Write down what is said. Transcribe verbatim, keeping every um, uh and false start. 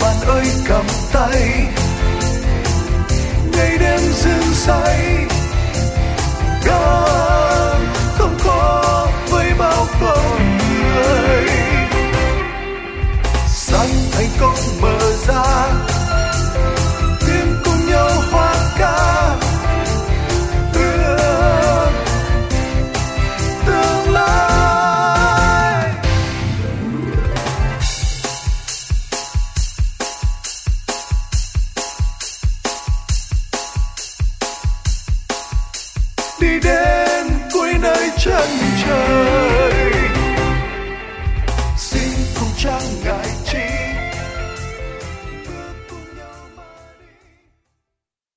bạn ơi cầm tay, ngày đêm rưng say càng không khó với bao con người. Sáng thành công mở ra, tìm cùng nhau hoa ca ước tương lai. Đi đến cuối nơi chân trời, xin cùng trang